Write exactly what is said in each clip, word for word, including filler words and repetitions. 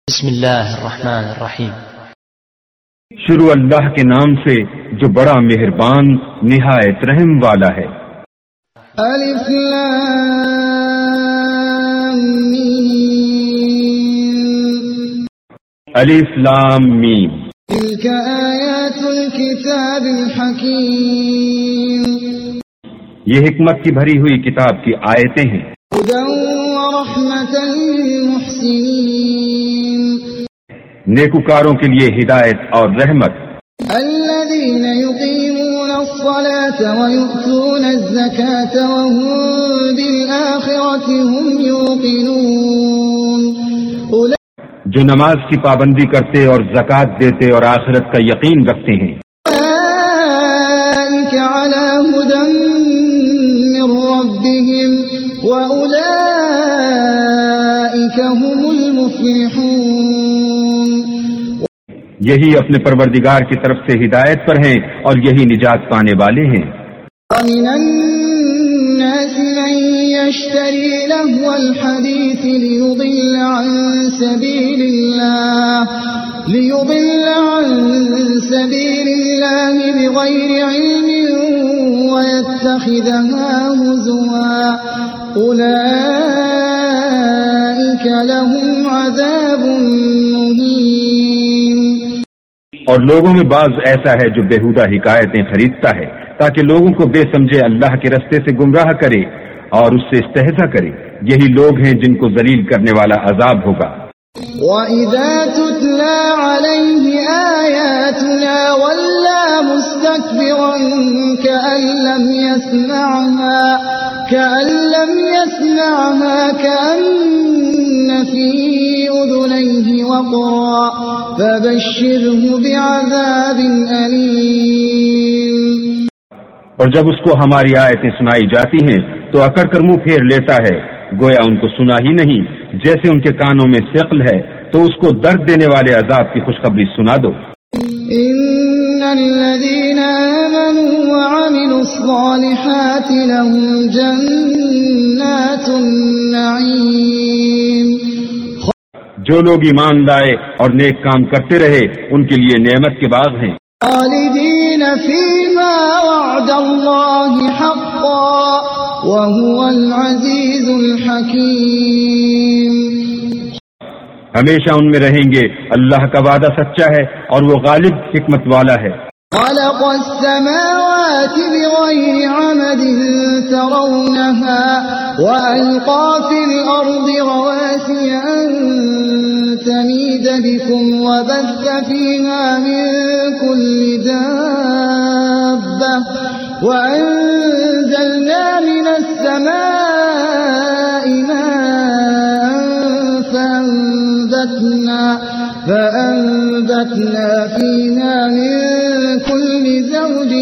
بسم اللہ الرحمن الرحیم. شروع اللہ کے نام سے جو بڑا مہربان نہایت رحم والا ہے. الف لام میم. الف لام میم. تلك آیات الكتاب الحکیم. یہ حکمت کی بھری ہوئی کتاب کی آیتیں ہیں. هدى ورحمة للمحسنین. نیکوکاروں کے لیے ہدایت اور رحمت. الذين يقيمون الصلاة ويؤتون الزكاة وهم بالآخرة هم يوقنون. جو نماز کی پابندی کرتے اور زکوٰۃ دیتے اور آخرت کا یقین رکھتے ہیں. أولئك على هدى من ربهم وأولئك هم المفلحون. یہی اپنے پروردگار کی طرف سے ہدایت پر ہیں اور یہی نجات پانے والے ہیں. ومن الناس من يشتري لهو الحديث ليضل عن سبيل الله ليضل عن سبيل الله بغير علم ويتخذها هزوا أولئك لهم عذاب مهين. اور لوگوں میں بعض ایسا ہے جو بےہودہ حکایتیں خریدتا ہے تاکہ لوگوں کو بے سمجھے اللہ کے رستے سے گمراہ کرے اور اس سے استہزاء کرے. یہی لوگ ہیں جن کو ذلیل کرنے والا عذاب ہوگا. وَإِذَا تُتْلَى عَلَيْهِ آيَاتُنَا وَلَّى مُسْتَكْبِرًا كَأَن لَّمْ يَسْمَعْهَا كَأَن لَّمْ يَسْمَعْهَا كَأَنَّ فِي أُذُنَيْهِ وَقْرًا فَبَشِّرْهُ بِعَذَابٍ أَلِيمٍ. اور جب اس کو ہماری آیتیں سنائی جاتی ہیں تو اکڑ کر منہ پھیر لیتا ہے گویا ان کو سنا ہی نہیں. جیسے ان کے کانوں میں ثقل ہے تو اس کو درد دینے والے عذاب کی خوشخبری سنا دو. ان الذين آمنوا وعملوا الصالحات لهم جنات النعيم. جو لوگ ایمان لائے اور نیک کام کرتے رہے ان کے لیے نعمت کے باغ ہیں. خالدین فیما وعد اللہ حقا وهو العزیز الحکیم. ہمیشہ ان میں رہیں گے. اللہ کا وعدہ سچا ہے اور وہ غالب حکمت والا ہے. خلق السماوات بغير عمد ترونها وألقى في الأرض رواسي أن تميد بكم وبث فيها من كل دابة وأنزلنا من السماء ماء فأنبتنا فأنبتنا فيها من كل زوج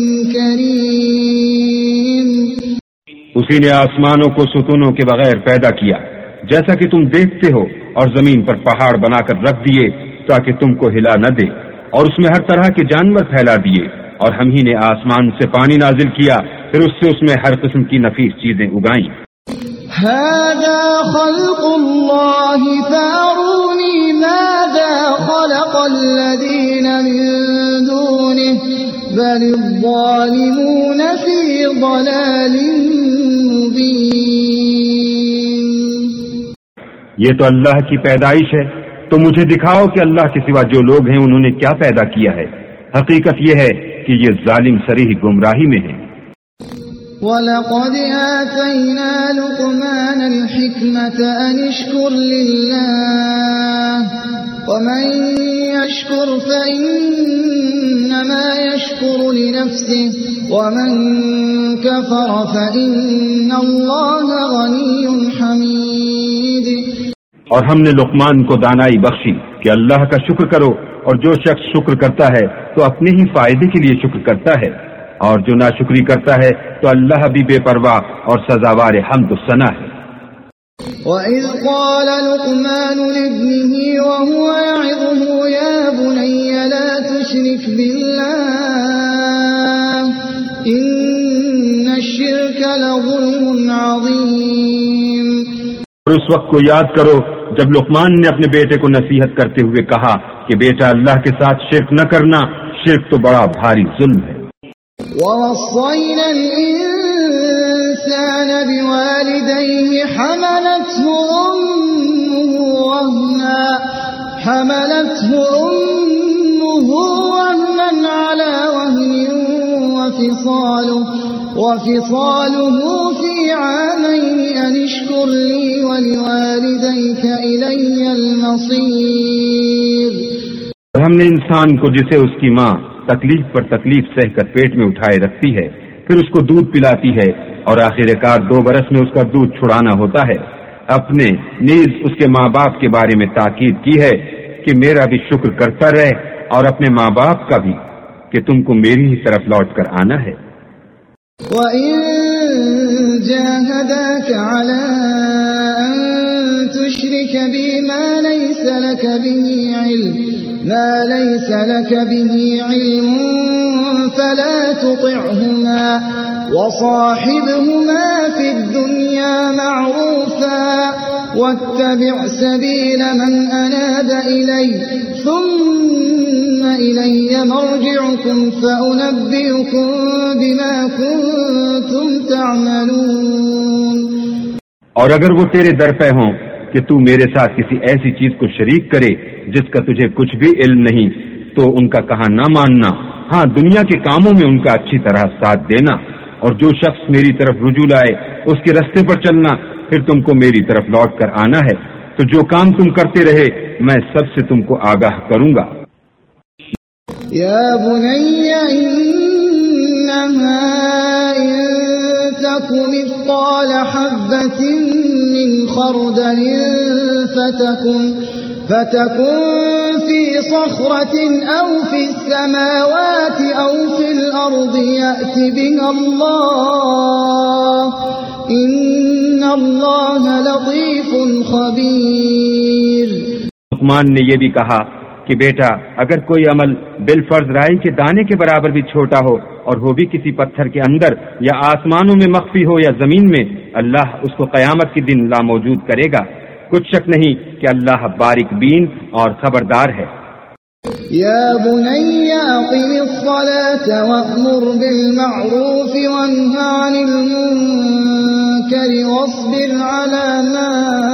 كريم. اسی نے آسمانوں کو ستونوں کے بغیر پیدا کیا جیسا کہ تم دیکھتے ہو اور زمین پر پہاڑ بنا کر رکھ دیے تاکہ تم کو ہلا نہ دے اور اس میں ہر طرح کے جانور پھیلا دیے اور ہم ہی نے آسمان سے پانی نازل کیا پھر اس سے اس میں ہر قسم کی نفیس چیزیں اگائیں. هذا خلق الله فاروني ماذا خلق الذين من دونه بل الظالمون في ضلال مبين. یہ تو اللہ کی پیدائش ہے تو مجھے دکھاؤ کہ اللہ کے سوا جو لوگ ہیں انہوں نے کیا پیدا کیا ہے. حقیقت یہ ہے کہ یہ ظالم صریح گمراہی میں ہیں. وَلَقَدْ آتَيْنَا لُقْمَانَ الْحِكْمَةَ أَنِ اشْكُرْ لِلَّهِ وَمَنْ يَشْكُرْ فَإِنَّمَا يَشْكُرُ لِنَفْسِهِ وَمَنْ كَفَرَ فَإِنَّ اللَّهَ غَنِيٌّ حَمِيدٌ. اور ہم نے لقمان کو دانائی بخشی کہ اللہ کا شکر کرو اور جو شخص شکر کرتا ہے تو اپنے ہی فائدے کے لیے شکر کرتا ہے اور جو ناشکری کرتا ہے تو اللہ بھی بے پرواہ اور سزاوار حمد و ثنا ہے. وَإِذْ قَالَ لُقْمَانُ لِابْنِهِ وَهُوَ يَعِظُهُ يَا بُنَيَّ لَا تُشْرِكْ بِاللَّهِ إِنَّ الشِّرْكَ لَظُلْمٌ عَظِيمٌ. اور اس وقت کو یاد کرو جب لقمان نے اپنے بیٹے کو نصیحت کرتے ہوئے کہا کہ بیٹا اللہ کے ساتھ شرک نہ کرنا، شرک تو بڑا بھاری ظلم ہے۔ وَوَصَّيْنَا الْإِنسَانَ بِوَالِدَيْهِ حَمَلَتْهُ أُمُّهُ وَهْنًا حَمَلَتْهُ أُمُّهُ وَهْنًا عَلَى وَهْنٍ وَفِصَالُهُ وَفِصَالُهُ فِي عَامَيْنِ أَنِ اشْكُرْ لِي وَلِوَالِدَيْكَ إِلَيَّ الْمَصِيرُ۔ ہم نے انسان کو جسے اس کی ماں تکلیف پر تکلیف سہ کر پیٹ میں اٹھائے رکھتی ہے، پھر اس کو دودھ پلاتی ہے اور آخر کار دو برس میں اس کا دودھ چھڑانا ہوتا ہے، اپنے نیز اس کے ماں باپ کے بارے میں تاکید کی ہے کہ میرا بھی شکر کرتا رہے اور اپنے ماں باپ کا بھی کہ تم کو میری ہی طرف لوٹ کر آنا ہے۔ وَإِن جَاهَدَاكَ عَلَىٰ أَن تُشْرِكَ بِي مَا لَيْسَ لَكَ بِهِ عِلْمٌ ما ليس لك به علم فلا تطعهما وصاحبهما في الدنيا معروفا واتبع سبيل من أناب إلي ثم إلي مرجعكم فأنبئكم بما كنتم تعملون۔ اور اگر وہ تیرے در پہ ہوں کہ تو میرے ساتھ کسی ایسی چیز کو شریک کرے جس کا تجھے کچھ بھی علم نہیں، تو ان کا کہا نہ ماننا، ہاں دنیا کے کاموں میں ان کا اچھی طرح ساتھ دینا، اور جو شخص میری طرف رجوع لائے اس کے رستے پر چلنا، پھر تم کو میری طرف لوٹ کر آنا ہے، تو جو کام تم کرتے رہے میں سب سے تم کو آگاہ کروں گا۔ یا بنی انہا ان تک مثقال حبة من خردل فتكن فتكن في صخرة أو في السماوات أو في الأرض يأت بها الله إن الله لطيف خبير۔ لقمان نے یہ بھی کہا کہ بیٹا اگر کوئی عمل بالفرض رائی کے دانے کے برابر بھی چھوٹا ہو اور ہو بھی کسی پتھر کے اندر یا آسمانوں میں مخفی ہو یا زمین میں، اللہ اس کو قیامت کے دن لا موجود کرے گا، کچھ شک نہیں کہ اللہ باریک بین اور خبردار ہے۔ یا بنی اقم الصلاة وأمر بالمعروف وانہ عن المنکر واصبر على ما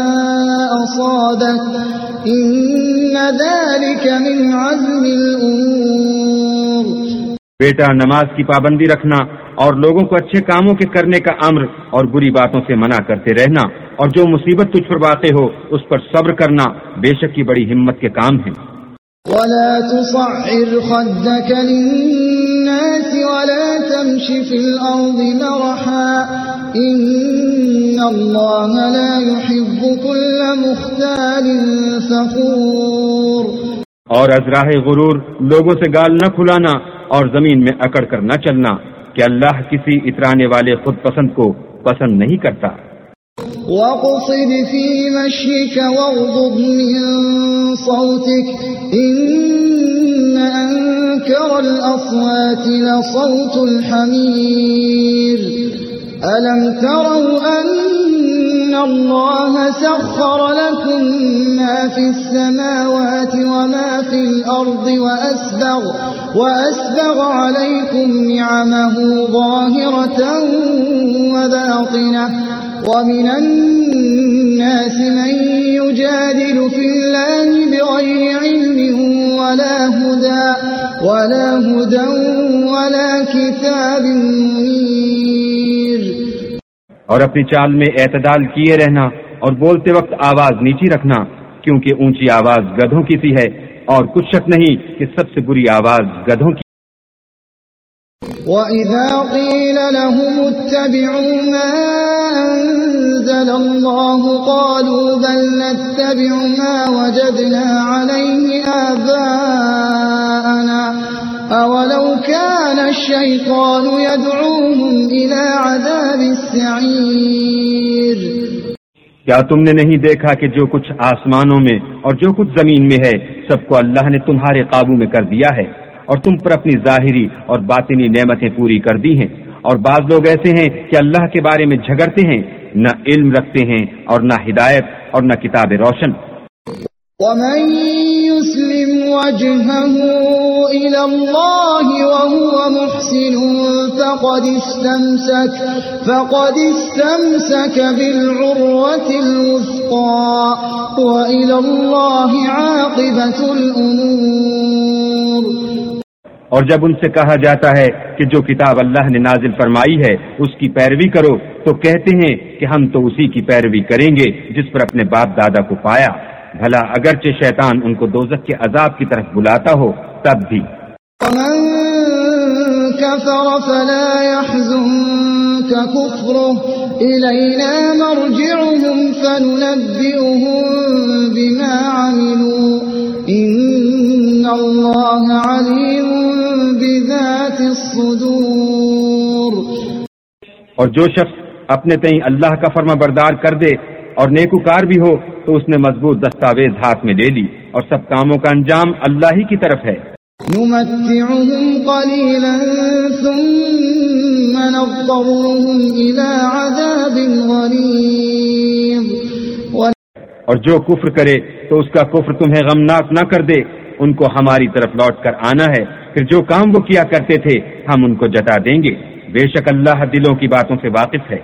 أصابك ان ذلك من عزم الامور۔ بیٹا نماز کی پابندی رکھنا اور لوگوں کو اچھے کاموں کے کرنے کا امر اور بری باتوں سے منع کرتے رہنا، اور جو مصیبت تجھ پر واقع ہو اس پر صبر کرنا بے شک کی بڑی ہمت کے کام ہیں۔ ولا تصعر خدك للناس ولا تمش في الأرض مرحا إن الله لا يحب كل مختال فخور۔ اور ازراہ غرور لوگوں سے گال نہ کھلانا اور زمین میں اکڑ کر نہ چلنا کہ اللہ کسی اترانے والے خود پسند کو پسند نہیں کرتا۔ وَاقْصِدْ فِي مَشْيِكَ وَاغْضُضْ مِنْ صَوْتِكَ إِنَّ أَنكَرَ الْأَصْوَاتِ لَصَوْتُ الْحَمِيرِ أَلَمْ تَرَوْا أَنَّ اللَّهَ سَخَّرَ لَكُم مَّا فِي السَّمَاوَاتِ وَمَا فِي الْأَرْضِ وَأَسْبَغَ وَأَسْبَغَ عَلَيْكُمْ نِعَمَهُ ظَاهِرَةً وَبَاطِنَةً وَمِنَ النَّاسِ مَن يُجَادِلُ فِي اللَّهِ بِغَيْرِ عِلْمٍ وَلَا هُدًى وَلَا هُدًى وَلَا كِتَابٍ مُنِيرٍ۔ اور اپنی چال میں اعتدال کیے رہنا اور بولتے وقت آواز نیچی رکھنا، کیونکہ اونچی آواز گدھوں کی سی ہے اور کچھ شک نہیں کہ سب سے بری آواز گدھوں کی۔ وَإِذَا قِيلَ لَهُمُ اتَّبِعُوا مَا أَنزَلَ اللَّهُ قَالُوا بَلْ نَتَّبِعُ مَا وَجَدْنَا عَلَيْهِ آبَاءَنَا أَوَلَوْ كَانَ الشَّيْطَانُ يَدْعُوهُمْ إِلَى عَذَابِ السَّعِيرِ۔ کیا تم نے نہیں دیکھا کہ جو کچھ آسمانوں میں اور جو کچھ زمین میں ہے سب کو اللہ نے تمہارے قابو میں کر دیا ہے، اور تم پر اپنی ظاہری اور باطنی نعمتیں پوری کر دی ہیں، اور بعض لوگ ایسے ہیں کہ اللہ کے بارے میں جھگڑتے ہیں، نہ علم رکھتے ہیں اور نہ ہدایت اور نہ کتاب روشن۔ ومن يسلم وجهه إلى الله وهو محسن فقد استمسك فقد استمسك بالعروة الوثقى وإلى الله عاقبة الأمور. اور جب ان سے کہا جاتا ہے کہ جو کتاب اللہ نے نازل فرمائی ہے اس کی پیروی کرو تو کہتے ہیں کہ ہم تو اسی کی پیروی کریں گے جس پر اپنے باپ دادا کو پایا. بھلا اگرچہ شیطان ان کو دوزخ کے عذاب کی طرف بلاتا ہو تب بھی. ومن كفر فلا يحزنك كفره إلينا مرجعهم فننبئهم بما عملوا إن الله عليم بذات الصدور. اور جو شخص اپنے تئیں اللہ کا فرما بردار کر دے اور نیکوکار بھی ہو تو اس نے مضبوط دستاویز ہاتھ میں لے لی اور سب کاموں کا انجام اللہ ہی کی طرف ہے. نمتعهم قليلا ثم نضطرهم إلى عذاب غليظ. اور جو کفر کرے تو اس کا کفر تمہیں غمناک نہ کر دے. ان کو ہماری طرف لوٹ کر آنا ہے، پھر جو کام وہ کیا کرتے تھے ہم ان کو جتا دیں گے. بے شک اللہ دلوں کی باتوں سے واقف ہے.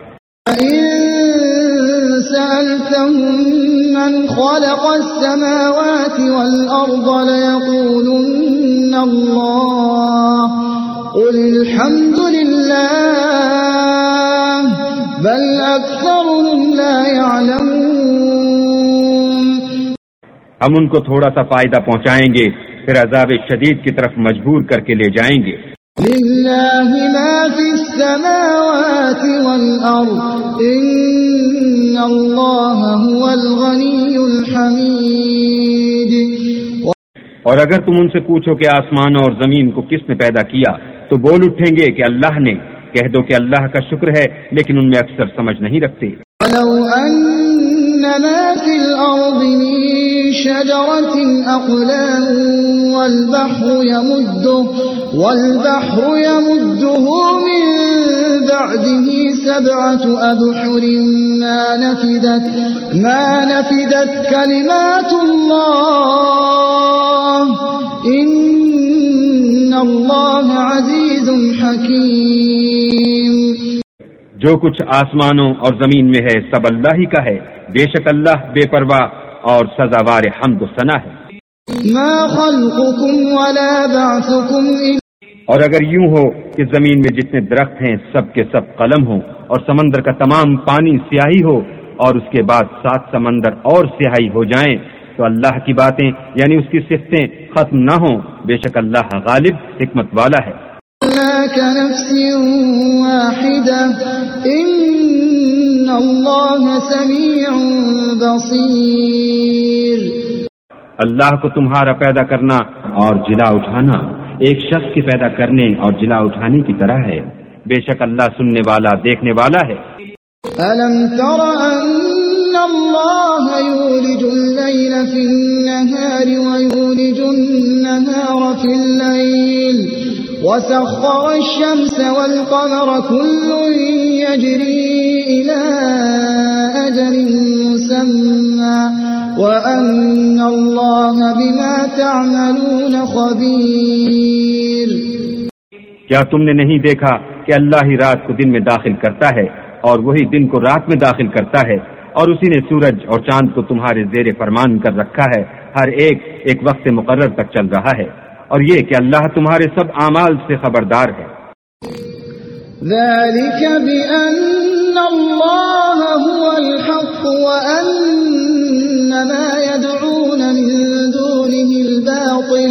سألتهم من خلق السماوات والأرض ليقولن الله قل الحمد لله بل أكثرهم لا يعلمون. ہم ان کو تھوڑا سا فائدہ پہنچائیں گے پھر عذاب شدید کی طرف مجبور کر کے لے جائیں گے. لله ما في السماوات والأرض إن الله هو الغني الحميد. اور اگر تم ان سے پوچھو کہ آسمانوں اور زمین کو کس نے پیدا کیا تو بول اٹھیں گے کہ اللہ نے. کہہ دو کہ اللہ کا شکر ہے لیکن ان میں اکثر سمجھ نہیں رکھتے. وَلَوْ أَنَّ مَا فِي الْأَرْضِ مِن شَجَرَةٍ أَقْلَامٌ وَالْبَحْرُ يَمُدُّهُ وَالْبَحْرُ يَمُدُّهُ مِن بَعْدِهِ سَبْعَةُ أَبْحُرٍ مَا نَفِدَتْ مَا نَفِدَتْ كَلِمَاتُ اللَّهِ إِنَّ اللَّهَ عَزِيزٌ حَكِيمٌ. جو کچھ آسمانوں اور زمین میں ہے سب اللہ ہی کا ہے. بے شک اللہ بے پرواہ اور سزاوار حمد و ثنا ہے. ما خلقكم ولا بعثكم اور اگر یوں ہو کہ زمین میں جتنے درخت ہیں سب کے سب قلم ہوں اور سمندر کا تمام پانی سیاہی ہو اور اس کے بعد سات سمندر اور سیاہی ہو جائیں تو اللہ کی باتیں یعنی اس کی صفتیں ختم نہ ہوں. بے شک اللہ غالب حکمت والا ہے. كنفس واحدة إن الله سميع بصير. اللہ کو تمہارا پیدا کرنا اور جلا اٹھانا ایک شخص کے پیدا کرنے اور جلا اٹھانے کی طرح ہے. بے شک اللہ سننے والا دیکھنے والا ہے. ألم تر أن الله يولج الليل في النهار ويولج النهار في الليل وسخر الشمس والقمر كل يجري إلى أجل مسمى وأن الله بما تعملون خبير. کیا تم نے نہیں دیکھا کہ اللہ ہی رات کو دن میں داخل کرتا ہے اور وہی دن کو رات میں داخل کرتا ہے اور اسی نے سورج اور چاند کو تمہارے زیر فرمان کر رکھا ہے. ہر ایک ایک وقت مقرر تک چل رہا ہے اور یہ کہ اللہ تمہارے سب اعمال سے خبردار ہے. ذلك بأن الله هو الحق وأن ما يدعون من دونه الباطل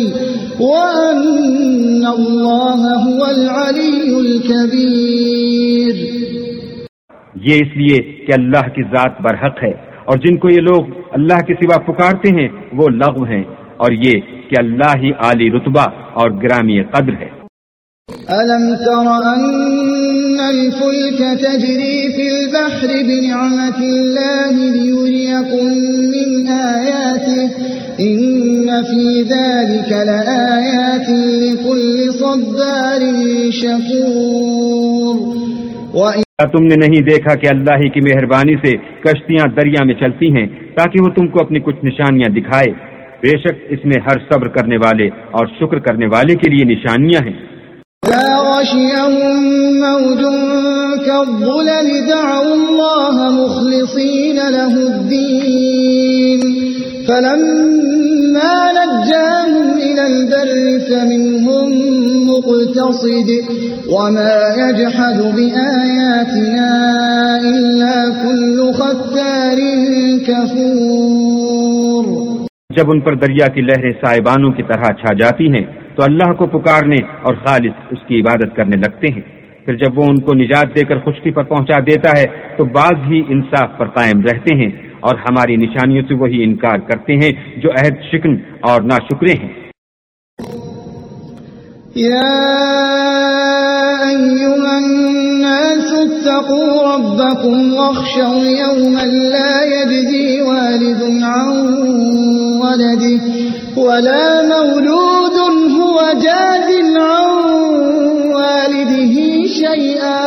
وأن الله هو العلي الكبير. یہ اس لیے کہ اللہ کی ذات برحق ہے اور جن کو یہ لوگ اللہ کے سوا پکارتے ہیں وہ لغو ہیں اور یہ کہ اللہ ہی عالی رتبہ اور گرامی قدر ہے. ألم تر أن الفلك تجري في البحر بنعمة الله ليريكم من آياته إن في ذلك لآيات لكل صبار شكور. کیا تم نے نہیں دیکھا کہ اللہ ہی کی مہربانی سے کشتیاں دریا میں چلتی ہیں تاکہ وہ تم کو اپنی کچھ نشانیاں دکھائے؟ بے شک اس میں ہر صبر کرنے والے اور شکر کرنے والے کے لیے نشانیاں ہیں. إذا غشيهم موج كالظلل دعوا الله مخلصين له الدين فلما نجاهم إلى البر فمنهم مقتصد وما يجحد بآياتنا إلا كل ختار كفور. جب ان پر دریا کی لہریں سائبانوں کی طرح چھا جاتی ہیں تو اللہ کو پکارنے اور خالص اس کی عبادت کرنے لگتے ہیں. پھر جب وہ ان کو نجات دے کر خشکی پر پہنچا دیتا ہے تو بعض ہی انصاف پر قائم رہتے ہیں اور ہماری نشانیوں سے وہی انکار کرتے ہیں جو عہد شکن اور ناشکرے ہیں. يا أيها الناس اتقوا ربكم واخشوا يوما لا يجزي والد عن ولده ولا مولود هو جاز عن والده شيئا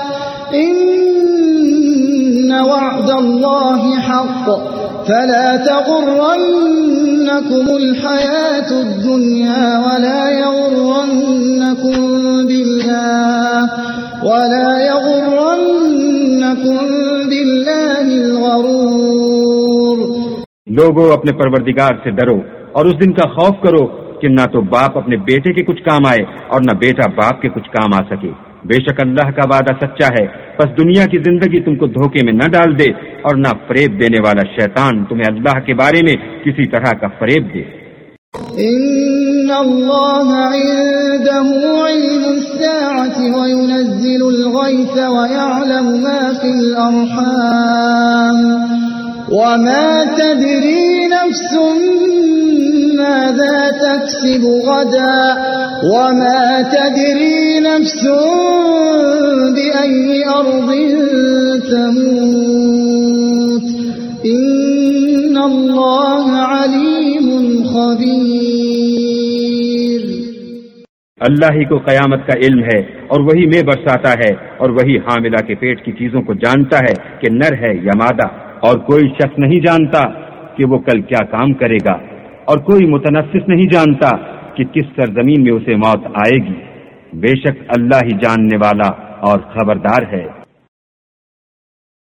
إن وعد الله حق فلا تغرنكم الحياة الدنيا ولا يغرنكم بالله ولا يغرنكم بالله الغرور. لوگوں اپنے پروردگار سے ڈرو اور اس دن کا خوف کرو کہ نہ تو باپ اپنے بیٹے کے کچھ کام آئے اور نہ بیٹا باپ کے کچھ کام آ سکے. بے شک اللہ کا وعدہ سچا ہے، پس دنیا کی زندگی تم کو دھوکے میں نہ ڈال دے اور نہ فریب دینے والا شیطان تمہیں اللہ کے بارے میں کسی طرح کا فریب دے. إن الله عنده علم الساعة وينزل الغيث ويعلم ما في الأرحام وما تدري نفس ماذا تكسب غدا وما تدري نفس بأي أرض تموت إن الله عليم خبير. اللہ ہی کو قیامت کا علم ہے اور وہی میں برساتا ہے اور وہی حاملہ کے پیٹ کی چیزوں کو جانتا ہے کہ نر ہے یا مادہ، اور کوئی شخص نہیں جانتا کہ وہ کل کیا کام کرے گا، اور کوئی متنفس نہیں جانتا کہ کس سرزمین میں اسے موت آئے گی. بے شک اللہ ہی جاننے والا اور خبردار ہے.